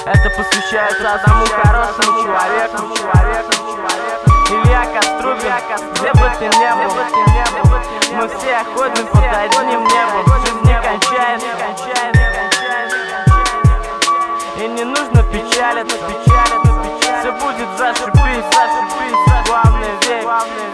Это посвящается одному хорошему человеку, Илья Кострубин. Где бы ты ни был, мы все ходим под одним небом. Жизнь не кончается, и не нужно печалиться, все будет зашибись, главное верь.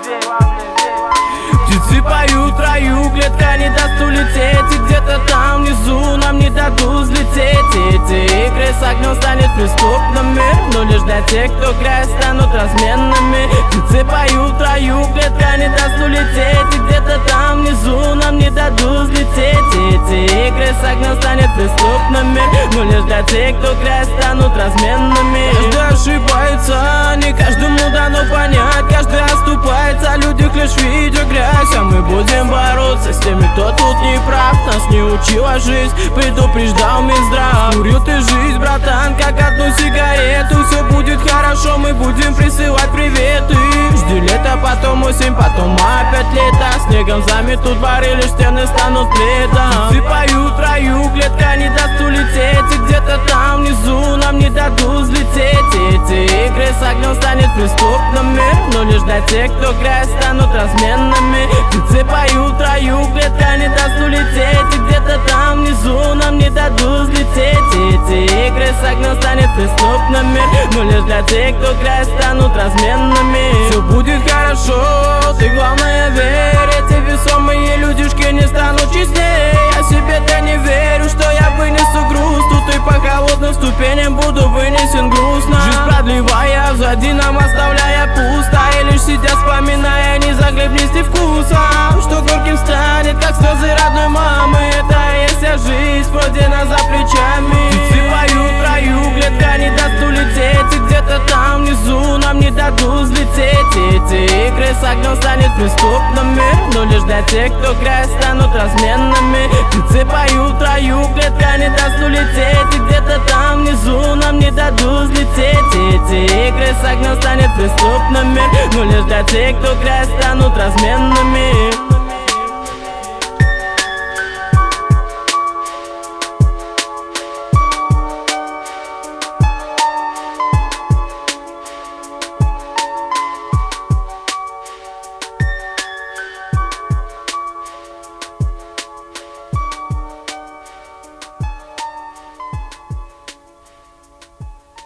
Птицы поют в раю, клетка не даст улететь, и где-то там внизу нам не дадут взлететь. Эти игры с огнем станет преступными, но лишь для тех, кто грязь, станут разменными. Птицы поют в раю, клетка не даст улететь, и где-то там внизу нам не дадут взлететь. Эти игры с огнем станет преступными, но лишь для тех, кто грязь, станут разменными. Каждый ошибается, не каждому дано понять, каждый оступается, людях лишь видя грязь. А мы будем бороться с теми, кто тут не прав. Нас не учила жизнь, предупреждал Минздрав. Курил ты жизнь, братан, как одну сигарету. Все будет хорошо, мы будем присылать приветы. Жди лето, потом осень, потом опять лето. Снегом заметут дворы, лишь стены станут пледом. Птицы поют в раю, клетка не даст улететь, и где-то там внизу нам не дадут взлететь. Эти игры с огнем станет преступными, но лишь для тех, кто грязь, станут разменными. Птицы поют в раю, клетка не даст улететь, и где-то там внизу нам не дадут взлететь. Эти игры с огнем станет преступными, но лишь для тех, кто грязь, станут разменными. Все будет хорошо, ты главное верь. Эти весомые людишки не станут честнее. Я себе-то не верю, что я вынесу груз. Тут и по холодным ступеням буду вынесен грустно. Жизнь продлевая, взади нам оставляя пусто, и лишь сидя вспоминая, не заглебнись вкуса, что горьким станет, как слезы родной мамы. Это и есть вся жизнь, пройдена за плечами. Птицы поют в раю, клетка не даст улететь, и где-то там внизу нам не дадут взлететь. Эти игры с огнем станет преступными, но лишь для тех, кто грязь, станут разменными. Птицы поют в раю, клетка не даст улететь, и где-то там внизу нам не дадут взлететь. Эти игры с огнем станет преступными, но лишь для тех, кто грязь, станут разменными.